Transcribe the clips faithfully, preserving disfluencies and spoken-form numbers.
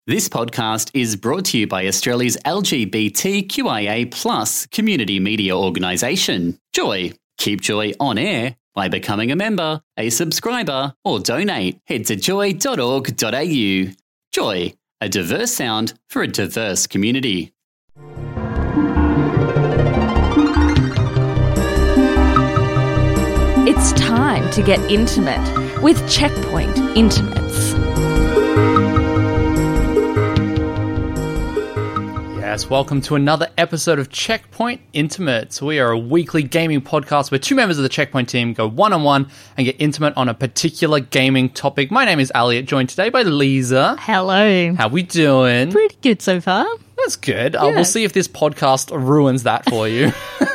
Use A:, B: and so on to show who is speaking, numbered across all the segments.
A: This podcast is brought to you by Australia's L G B T Q I A plus community media organisation, Joy. Keep Joy on air by becoming a member, a subscriber, or donate. Head to joy dot org dot a u. Joy, a diverse sound for a diverse community.
B: It's time to get intimate with Checkpoint Intimates.
C: Yes, welcome to another episode of Checkpoint Intimates. We are a weekly gaming podcast where two members of the Checkpoint team go one-on-one and get intimate on a particular gaming topic. My name is Elliot, joined today by Lisa.
B: Hello.
C: How we doing?
B: Pretty good so far.
C: That's good.
B: Yeah.
C: Uh, we'll see if this podcast ruins that for you.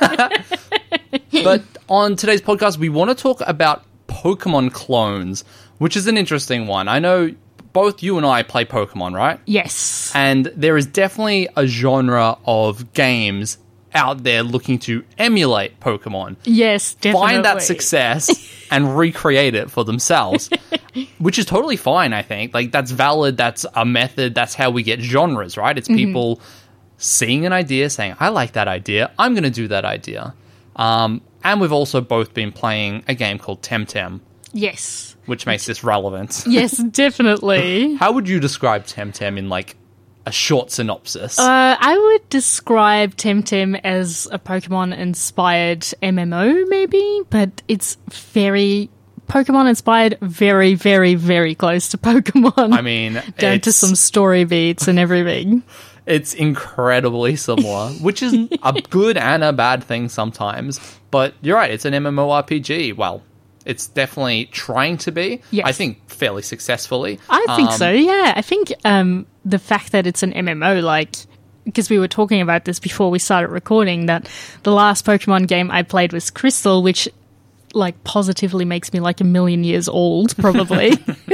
C: But on today's podcast, we want to talk about Pokemon clones, which is an interesting one. I know both you and I play Pokemon, right?
B: Yes.
C: And there is definitely a genre of games out there looking to emulate Pokemon.
B: Yes, definitely.
C: Find that success and recreate it for themselves, which is totally fine, I think. Like, that's valid. That's a method. That's how we get genres, right? It's people mm-hmm. seeing an idea, saying, I like that idea. I'm going to do that idea. Um, and we've also both been playing a game called Temtem.
B: Yes.
C: Which makes this relevant.
B: Yes, definitely.
C: How would you describe Temtem in, like, a short synopsis?
B: Uh, I would describe Temtem as a Pokemon-inspired M M O, maybe, but it's very Pokemon-inspired, very, very, very close to Pokemon.
C: I mean,
B: down to some story beats and everything.
C: It's incredibly similar, which is a good and a bad thing sometimes. But you're right, it's an MMORPG. Well, it's definitely trying to be.
B: Yes.
C: I think fairly successfully.
B: I think
C: um,
B: so, yeah. I think um, the fact that it's an M M O, like, because we were talking about this before we started recording, that the last Pokemon game I played was Crystal, which, like, positively makes me like a million years old, probably.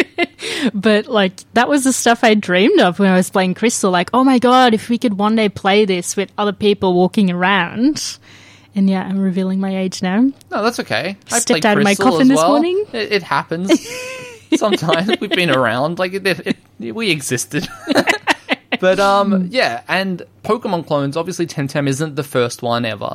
B: But, like, that was the stuff I dreamed of when I was playing Crystal. Like, oh my god, if we could one day play this with other people walking around. And yeah, I'm revealing my age now.
C: No, that's okay. I
B: Stepped
C: played
B: out of my
C: Crystal
B: coffin
C: as
B: this
C: well.
B: morning.
C: It, it happens. Sometimes we've been around. Like, it, it, it, we existed. But, um, yeah, and Pokemon clones, obviously Temtem isn't the first one ever.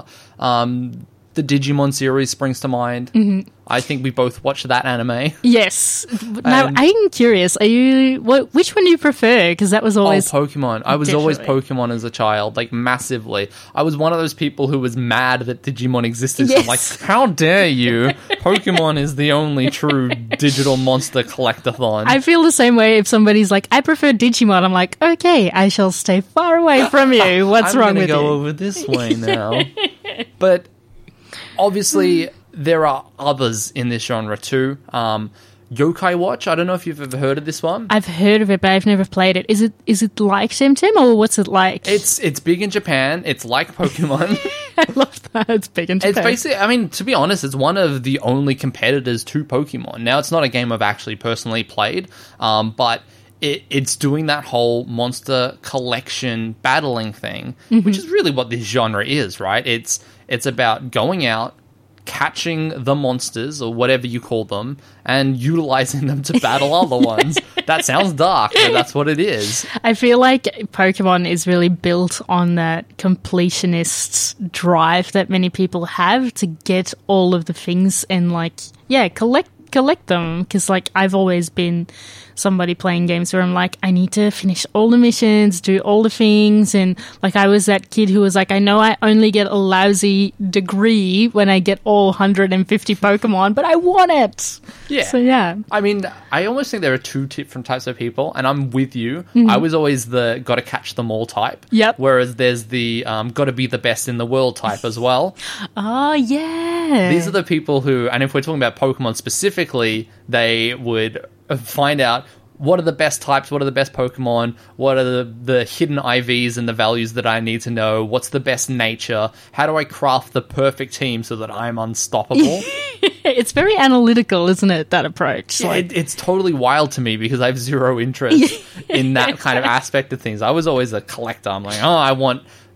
C: Um, the Digimon series springs to mind.
B: Mm-hmm.
C: I think we both watched that anime.
B: Yes. Now,
C: And-
B: I'm curious. Are you? What? Which one do you prefer? Because that was always
C: Oh, Pokemon. I was always
B: Definitely.
C: Pokemon as a child, like, massively. I was one of those people who was mad that Digimon existed. So I'm like,
B: Yes.
C: how dare you? Pokemon is the only true digital monster collectathon.
B: I feel the same way if somebody's like, I prefer Digimon. I'm like, okay, I shall stay far away from you. What's
C: I'm
B: wrong
C: gonna
B: with
C: go
B: you?
C: over this way now. But obviously, there are others in this genre too. Um, Yokai Watch. I don't know if you've ever heard of this one.
B: I've heard of it, but I've never played it. Is it is it like Temtem, or what's it like?
C: It's it's big in Japan. It's like Pokemon.
B: I love that. It's big and
C: It's basically, I mean, to be honest, it's one of the only competitors to Pokemon. Now, it's not a game I've actually personally played, um, but it, it's doing that whole monster collection battling thing,
B: Mm-hmm.
C: which is really what this genre is, right? It's it's about going out, catching the monsters, or whatever you call them, and utilizing them to battle other ones. That sounds dark, but that's what it is.
B: I feel like Pokemon is really built on that completionist drive that many people have to get all of the things and, like, yeah, collect collect them. Because, like, I've always been somebody playing games where I'm like, I need to finish all the missions, do all the things, and, like, I was that kid who was like, I know I only get a lousy degree when I get all one hundred fifty Pokemon, but I want it.
C: Yeah.
B: So, yeah.
C: I mean, I almost think there are two different types of people, and I'm with you.
B: Mm-hmm.
C: I was always the gotta catch them all type.
B: Yep.
C: Whereas there's the um, gotta be the best in the world type as well.
B: Oh, yeah.
C: These are the people who, and if we're talking about Pokemon specifically, they would find out what are the best types, what are the best Pokemon, what are the, the hidden I Vs and the values that I need to know, what's the best nature, how do I craft the perfect team so that I'm unstoppable.
B: It's very analytical, isn't it, that approach?
C: Yeah,
B: Like,
C: it, it's totally wild to me because I have zero interest in that kind of aspect of things. I was always a collector. I'm like, oh, I want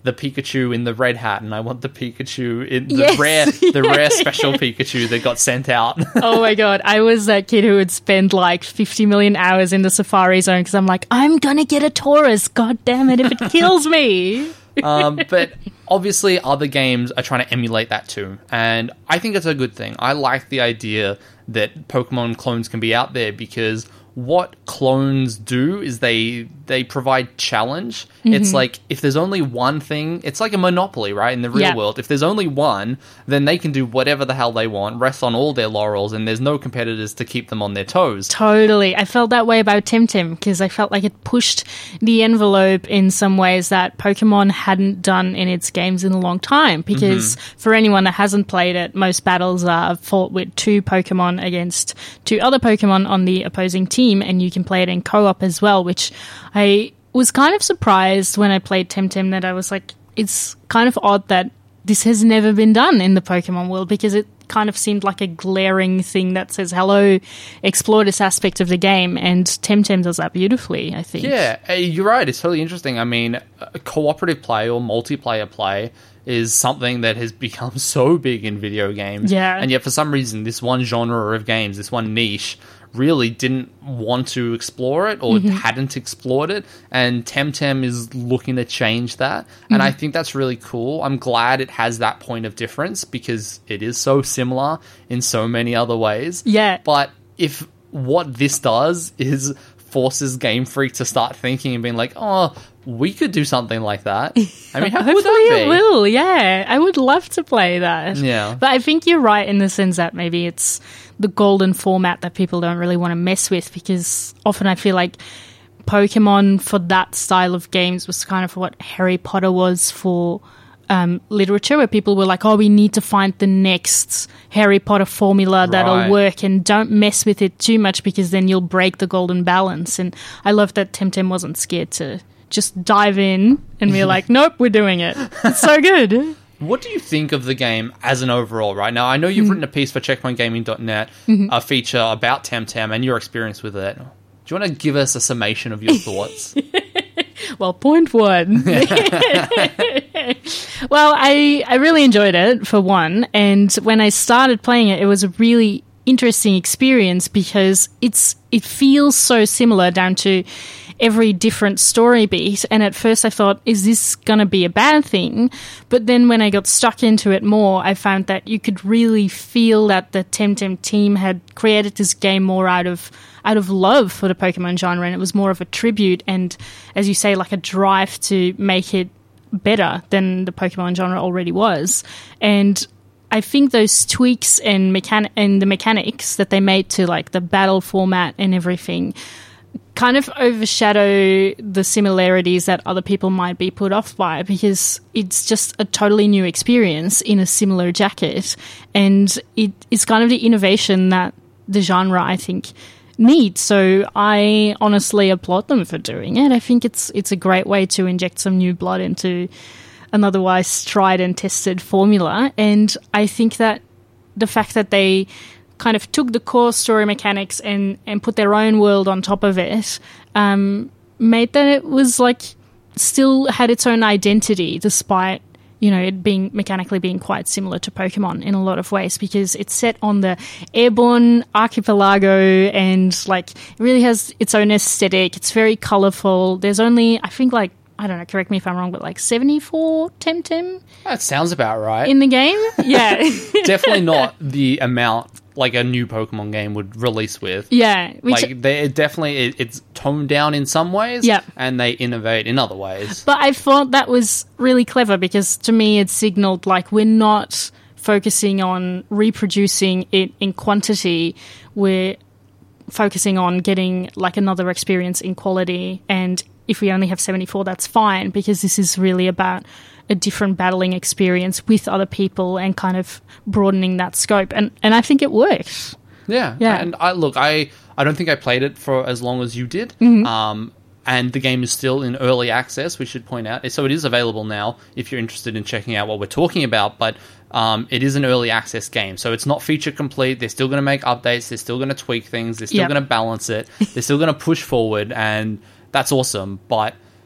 C: the Pikachu in the red hat, and I want the Pikachu in the
B: Yes.
C: rare, the rare special Pikachu that got sent out.
B: Oh my god, I was that kid who would spend like fifty million hours in the Safari Zone because I'm like, I'm gonna get a Taurus, god damn it, if it kills me.
C: um, but obviously other games are trying to emulate that too, and I think it's a good thing. I like the idea that Pokemon clones can be out there, because what clones do is they they provide challenge. Mm-hmm. It's like, if there's only one thing, it's like a monopoly, right? In the real
B: yeah.
C: world, if there's only one, then they can do whatever the hell they want, rest on all their laurels, and there's no competitors to keep them on their toes.
B: Totally. I felt that way about Temtem, because I felt like it pushed the envelope in some ways that Pokemon hadn't done in its games in a long time. Because mm-hmm. for anyone that hasn't played it, most battles are fought with two Pokemon against two other Pokemon on the opposing team, and you can play it in co-op as well, which I was kind of surprised when I played Temtem that I was like, it's kind of odd that this has never been done in the Pokemon world, because it kind of seemed like a glaring thing that says, hello, explore this aspect of the game, and Temtem does that beautifully, I think.
C: Yeah, you're right. It's totally interesting. I mean, cooperative play or multiplayer play is something that has become so big in video games.
B: Yeah.
C: And yet for some reason, this one genre of games, this one niche, really didn't want to explore it, or mm-hmm. hadn't explored it, and Temtem is looking to change that. Mm-hmm. And I think that's really cool. I'm glad it has that point of difference, because it is so similar in so many other ways.
B: Yeah.
C: But if what this does is forces Game Freak to start thinking and being like, oh, we could do something like that. I mean, how cool would that be?
B: It will, yeah. I would love to play that.
C: Yeah.
B: But I think you're right in the sense that maybe it's the golden format that people don't really want to mess with, because often I feel like Pokemon for that style of games was kind of what Harry Potter was for um, literature, where people were like, oh, we need to find the next Harry Potter formula that'll
C: Right.
B: work, and don't mess with it too much, because then you'll break the golden balance. And I love that Temtem wasn't scared to just dive in and be like, nope, we're doing it. It's so good.
C: What do you think of the game as an overall, right? Now, I know you've mm-hmm. written a piece for checkpoint gaming dot net, mm-hmm. a feature about Temtem and your experience with it. Do you want to give us a summation of your thoughts?
B: Well, point one. Well, I, I really enjoyed it, for one. And when I started playing it, it was a really interesting experience, because it's it feels so similar down to every different story beat. And at first I thought, is this going to be a bad thing? But then when I got stuck into it more, I found that you could really feel that the Temtem team had created this game more out of out of love for the Pokemon genre, and it was more of a tribute and, as you say, like a drive to make it better than the Pokemon genre already was. And I think those tweaks and mechan- and the mechanics that they made to like the battle format and everything kind of overshadow the similarities that other people might be put off by, because it's just a totally new experience in a similar jacket, and it is kind of the innovation that the genre, I think, needs. So I honestly applaud them for doing it. I think it's it's a great way to inject some new blood into an otherwise tried and tested formula, and I think that the fact that they kind of took the core story mechanics and, and put their own world on top of it, um, made that it was like still had its own identity, despite, you know, it being mechanically being quite similar to Pokemon in a lot of ways, because it's set on the Airborne archipelago, and like it really has its own aesthetic. It's very colorful. There's only, I think, like, I don't know, correct me if I'm wrong, but like seventy-four Temtem
C: That sounds about right.
B: in the game. Yeah.
C: Definitely not the amount like a new Pokemon game would release with.
B: Yeah. Which,
C: like they it definitely it, it's toned down in some ways,
B: yeah,
C: and they innovate in other ways.
B: But I thought that was really clever, because to me it signaled like we're not focusing on reproducing it in quantity. We're focusing on getting like another experience in quality, and if we only have seventy-four, that's fine, because this is really about a different battling experience with other people and kind of broadening that scope. And, and I think it works.
C: Yeah.
B: Yeah.
C: And I look, I, I don't think I played it for as long as you did.
B: Mm-hmm.
C: Um, and the game is still in early access, we should point out. So it is available now if you're interested in checking out what we're talking about, but um, it is an early access game. So it's not feature complete. They're still going to make updates. They're still going to tweak things. They're still
B: yep.
C: going to balance it. They're still going to push forward, and that's awesome. But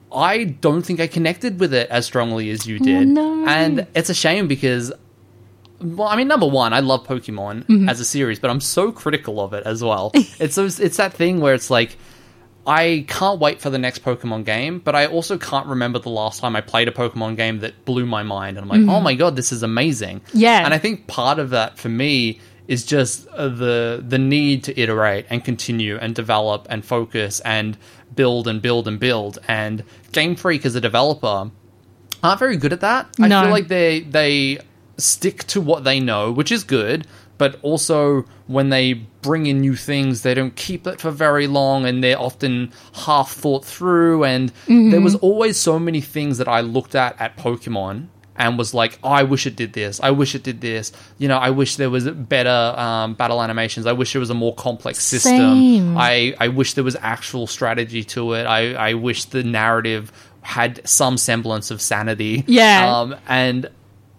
C: I don't think I connected with it as strongly as you did.
B: No.
C: And it's a shame because, well, I mean, number one, I love Pokemon mm-hmm. as a series, but I'm so critical of it as well. it's those, it's that thing where it's like, I can't wait for the next Pokemon game, but I also can't remember the last time I played a Pokemon game that blew my mind. And I'm like, mm-hmm. oh my god, this is amazing.
B: Yeah.
C: And I think part of that for me is just uh, the the need to iterate and continue and develop and focus and build and build and build. And Game Freak as a developer aren't very good at that. I
B: no.
C: feel like they they stick to what they know, which is good. But also, when they bring in new things, they don't keep it for very long, and they're often half thought through. And mm-hmm. there was always so many things that I looked at at Pokemon and was like, oh, I wish it did this. I wish it did this. You know, I wish there was better um, battle animations. I wish there was a more complex system.
B: Same.
C: I, I wish there was actual strategy to it. I, I wish the narrative had some semblance of sanity.
B: Yeah.
C: Um, and...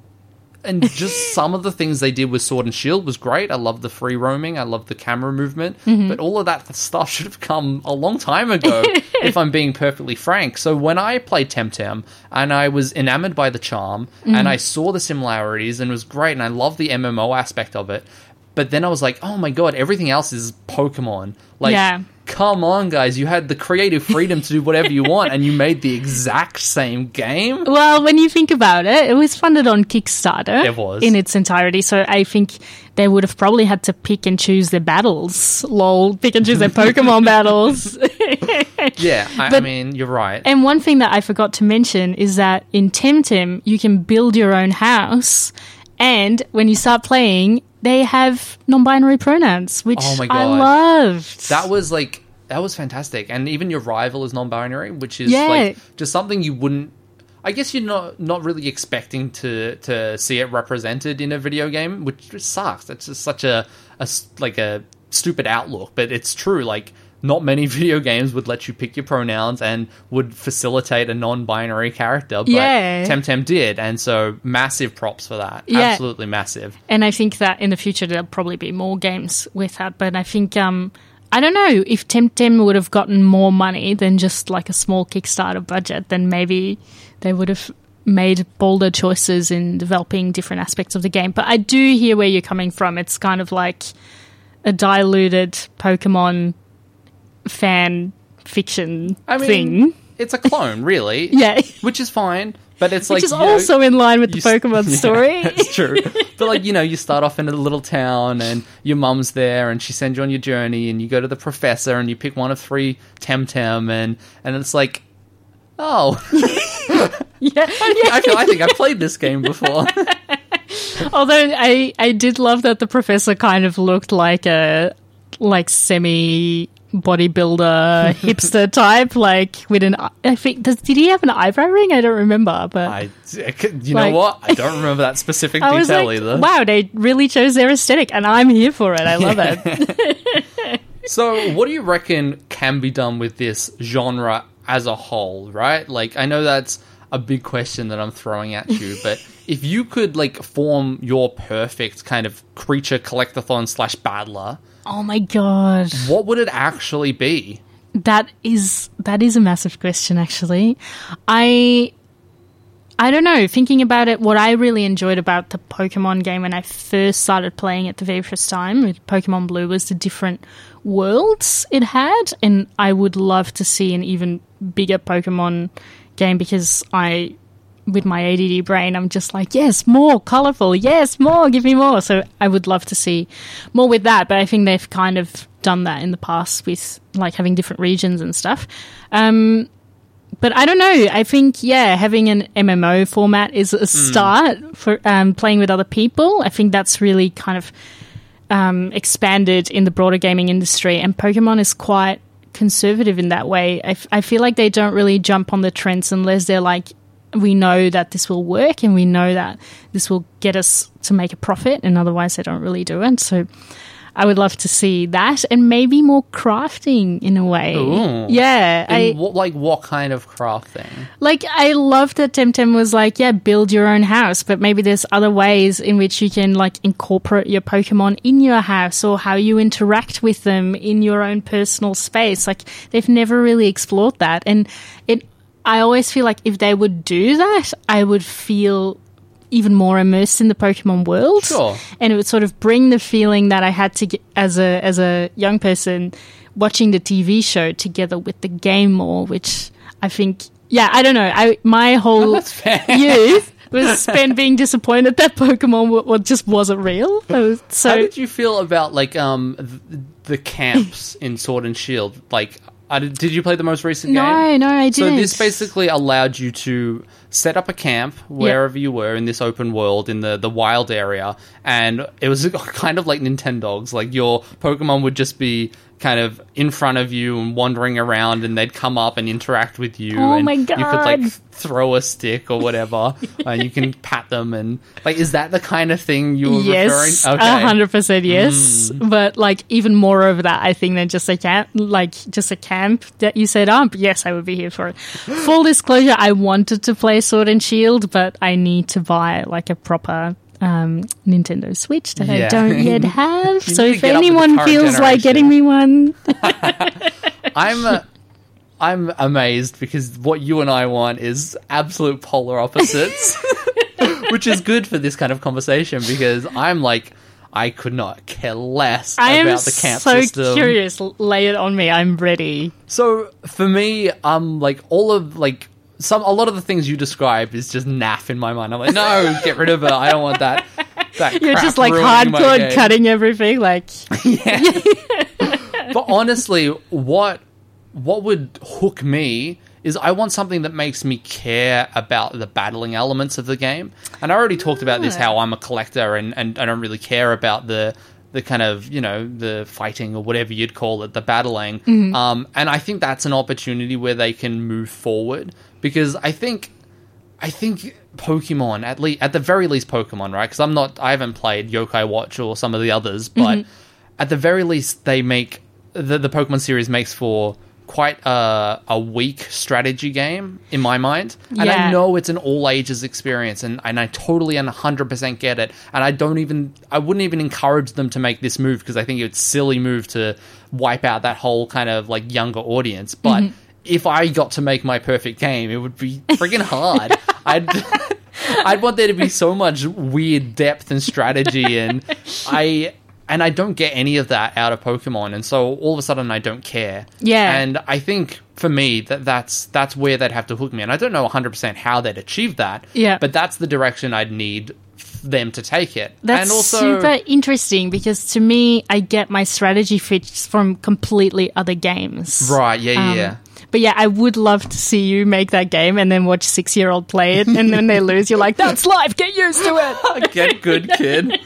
C: And just some of the things they did with Sword and Shield was great. I love the free roaming. I love the camera movement. Mm-hmm. But all of that stuff should have come a long time ago, if I'm being perfectly frank. So when I played Temtem, and I was enamored by the charm, mm-hmm. and I saw the similarities, and it was great, and I love the M M O aspect of it. But then I was like, oh my god, everything else is Pokemon. Like,
B: yeah.
C: come on, guys. You had the creative freedom to do whatever you want, and you made the exact same game.
B: Well, when you think about it, it was funded on Kickstarter.
C: It was.
B: In its entirety. So I think they would have probably had to pick and choose their battles. Lol, pick and choose their Pokemon battles.
C: Yeah, I, but, I mean, you're right.
B: And one thing that I forgot to mention is that in Temtem, you can build your own house, and when you start playing, they have non-binary pronouns, which
C: oh my God.
B: I loved.
C: That was like, that was fantastic. And even your rival is non-binary, which is
B: yeah.
C: like just something you wouldn't, I guess you're not, not really expecting to, to see it represented in a video game, which just sucks. It's just such a, a, like a stupid outlook, but it's true. Like, not many video games would let you pick your pronouns and would facilitate a non-binary character, but
B: yeah.
C: Temtem did, and so massive props for that.
B: Yeah.
C: Absolutely massive.
B: And I think that in the future there'll probably be more games with that, but I think, um, I don't know, if Temtem would have gotten more money than just like a small Kickstarter budget, then maybe they would have made bolder choices in developing different aspects of the game. But I do hear where you're coming from. It's kind of like a diluted Pokemon fan fiction
C: I mean,
B: thing.
C: It's a clone, really.
B: Yeah.
C: Which is fine, but it's like...
B: Which is also know, in line with the Pokemon
C: yeah,
B: story.
C: It's true. But like, you know, you start off in a little town and your mum's there and she sends you on your journey and you go to the professor and you pick one of three Temtem and, and it's like, oh.
B: yeah.
C: I, I, feel, I think I've played this game before.
B: Although I, I did love that the professor kind of looked like a like semi bodybuilder hipster type, like with an I think does did he have an eyebrow ring? I don't remember, but
C: I you
B: like,
C: know what? I don't remember that specific
B: I was
C: detail
B: like,
C: either.
B: Wow, they really chose their aesthetic, and I'm here for it. I love it.
C: So, what do you reckon can be done with this genre as a whole? Right? Like, I know that's a big question that I'm throwing at you, but if you could like form your perfect kind of creature collectathon slash battler.
B: Oh my god.
C: What would it actually be?
B: That is that is a massive question, actually. I I don't know. Thinking about it, what I really enjoyed about the Pokemon game when I first started playing it the very first time with Pokemon Blue was the different worlds it had, and I would love to see an even bigger Pokemon game because I with my A D D brain, I'm just like, yes, more colourful, yes, more, give me more. So I would love to see more with that, but I think they've kind of done that in the past with like having different regions and stuff. Um, but I don't know. I think, yeah, having an M M O format is a start mm. for um, playing with other people. I think that's really kind of um, expanded in the broader gaming industry, and Pokemon is quite conservative in that way. I, f- I feel like they don't really jump on the trends unless they're like, we know that this will work and we know that this will get us to make a profit, and otherwise they don't really do it. So I would love to see that, and maybe more crafting in a way.
C: Ooh.
B: Yeah. I,
C: what, like what kind of crafting?
B: Like, I love that Temtem was like, yeah, build your own house, but maybe there's other ways in which you can like incorporate your Pokemon in your house, or how you interact with them in your own personal space. Like, they've never really explored that, and it I always feel like if they would do that, I would feel even more immersed in the Pokemon world.
C: Sure.
B: And it would sort of bring the feeling that I had to get as a as a young person watching the T V show together with the game more, which I think, yeah, I don't know. I my whole
C: Oh, that's fair.
B: youth was spent being disappointed that Pokemon w- w- just wasn't real. Was, so
C: How did you feel about like um th- the camps in Sword and Shield? Like, I did, did you play the most recent
B: no,
C: game?
B: no, I
C: So
B: didn't.
C: this basically allowed you to set up a camp wherever you were in this open world in the, the wild area, and it was kind of like Nintendogs. Like your Pokemon would just be kind of in front of you and wandering around, and they'd come up and interact with you.
B: Oh
C: and
B: my
C: You could like
B: God.
C: throw a stick or whatever, and you can pat them. And like, is that the kind of thing you were
B: Yes, a
C: referring?
B: hundred percent yes.
C: Mm.
B: But like even more over that, I think than just a camp, like just a camp that you set up. Yes, I would be here for it. Full disclosure, I wanted to play Sword and Shield, but I need to buy like a proper um, Nintendo Switch that
C: Yeah.
B: I don't yet have.
C: You
B: So
C: need to
B: if
C: get up with the
B: anyone
C: current
B: feels like
C: generation.
B: getting me one,
C: I'm uh, I'm amazed because what you and I want is absolute polar opposites, which is good for this kind of conversation because I'm like, I could not care less
B: I am
C: about the camp
B: so
C: system.
B: curious. Lay it on me. I'm ready.
C: So for me, um, like all of like some a lot of the things you described is just naff in my mind. I'm like, no, get rid of it. I don't want that. That
B: You're
C: crap
B: just like
C: ruining my
B: hardcore
C: game.
B: cutting everything. Like
C: But honestly, what what would hook me is I want something that makes me care about the battling elements of the game. And I already talked about this, how I'm a collector and, and I don't really care about the the kind of, you know, the fighting or whatever you'd call it, the battling. Um, and I think that's an opportunity where they can move forward because I think I think Pokemon, at least at the very least Pokemon, right? Because I'm not, I haven't played Yokai Watch or some of the others, but at the very least they make the the Pokemon series makes for quite a, a weak strategy game in my mind. And
B: Yeah.
C: I know it's an all ages experience and, and I totally and one hundred percent get it. And I don't even, I wouldn't even encourage them to make this move because I think it's a silly move to wipe out that whole kind of like younger audience. But if I got to make my perfect game, it would be freaking hard. I'd I'd want there to be so much weird depth and strategy, and I and I don't get any of that out of Pokemon, and so all of a sudden I don't care.
B: Yeah.
C: And I think for me that that's that's where they'd have to hook me, and I don't know one hundred percent how they'd achieve that.
B: Yeah.
C: But that's the direction I'd need f- them to take it.
B: That's
C: and also,
B: super interesting because to me, I get my strategy fits from completely other games.
C: right? Yeah, yeah.
B: Um,
C: yeah.
B: But yeah, I would love to see you make that game and then watch six-year-old play it, and then they lose. You're like, "That's life. Get used to it."
C: Get good, kid.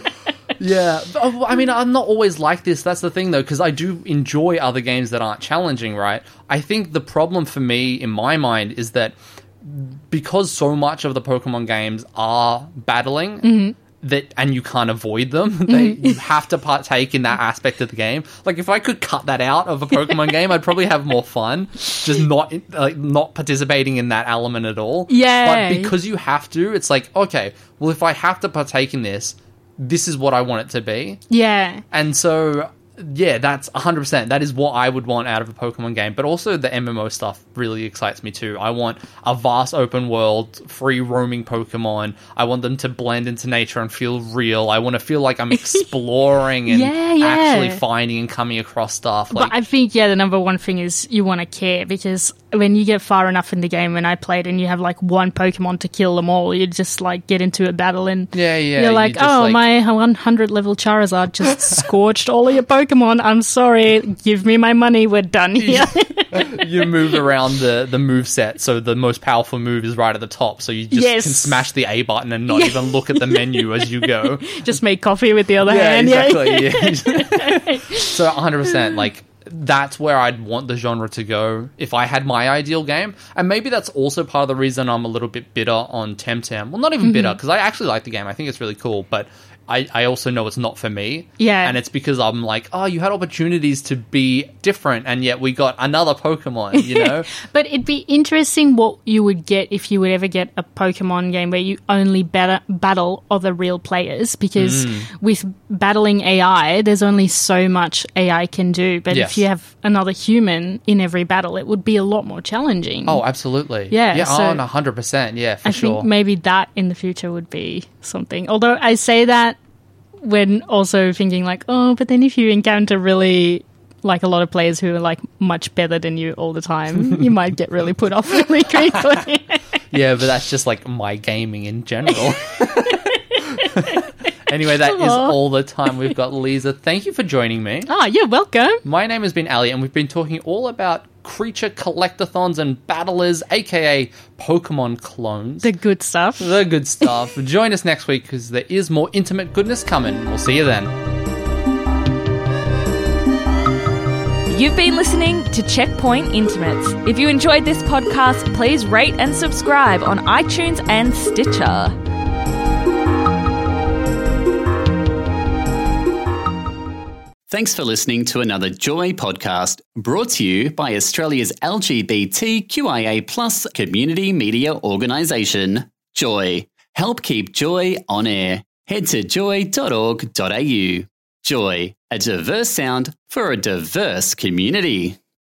C: Yeah. Oh, I mean, I'm not always like this. That's the thing, though, because I do enjoy other games that aren't challenging, right? I think the problem for me, in my mind, is that because so much of the Pokemon games are battling, that and you can't avoid them, they, you have to partake in that aspect of the game. Like, if I could cut that out of a Pokemon game, I'd probably have more fun, just not like not participating in that element at all.
B: Yeah.
C: But because you have to, it's like, okay, well, if I have to partake in this, this is what I want it to be.
B: Yeah.
C: And so, yeah, that's one hundred percent. That is what I would want out of a Pokemon game. But also the M M O stuff really excites me too. I want a vast open world, free roaming Pokemon. I want them to blend into nature and feel real. I want to feel like I'm exploring and
B: Yeah, yeah.
C: actually finding and coming across stuff. Like,
B: But I think, yeah, the number one thing is you want to care because when you get far enough in the game, when I played and you have like one Pokemon to kill them all, you just like get into a battle and
C: yeah, yeah.
B: you're
C: you
B: like,
C: just,
B: oh,
C: like-
B: my one hundred level Charizard just scorched all of your Pokemon. I'm sorry. Give me my money. We're done here.
C: you move around the, the move set, so the most powerful move is right at the top, so you just
B: Yes.
C: can smash the A button and not even look at the menu as you go.
B: Just make coffee with the other
C: Yeah,
B: hand.
C: exactly. Yeah. So one hundred percent, like, that's where I'd want the genre to go if I had my ideal game. And maybe that's also part of the reason I'm a little bit bitter on Temtem. Well, not even bitter, because I actually like the game. I think it's really cool, but I, I also know it's not for me.
B: Yeah.
C: And it's because I'm like, oh, you had opportunities to be different, and yet we got another Pokemon, you know?
B: But it'd be interesting what you would get if you would ever get a Pokemon game where you only bat- battle other real players, because
C: Mm.
B: with battling A I, there's only so much A I can do. But
C: Yes.
B: if you have another human in every battle, it would be a lot more challenging.
C: Oh, absolutely.
B: Yeah,
C: Yeah,
B: so-
C: oh, one hundred percent. Yeah, for
B: I
C: sure.
B: think maybe that in the future would be something. Although I say that when also thinking like, oh, but then if you encounter really like a lot of players who are like much better than you all the time, you might get really put off really quickly.
C: Yeah, but that's just like my gaming in general. Anyway, that is
B: Aw.
C: all the time we've got, Lisa. Thank you for joining me.
B: Ah, you're welcome.
C: My name has been Ali, and we've been talking all about creature collectathons and battlers, aka Pokemon clones.
B: The good stuff.
C: The good stuff. Join us next week because there is more intimate goodness coming. We'll see you then.
D: You've been listening to Checkpoint Intimates. If you enjoyed this podcast, please rate and subscribe on iTunes and Stitcher.
A: Thanks for listening to another Joy podcast brought to you by Australia's L G B T Q I A plus community media organisation, Joy. Help keep Joy on air. Head to joy dot org dot a u. Joy, a diverse sound for a diverse community.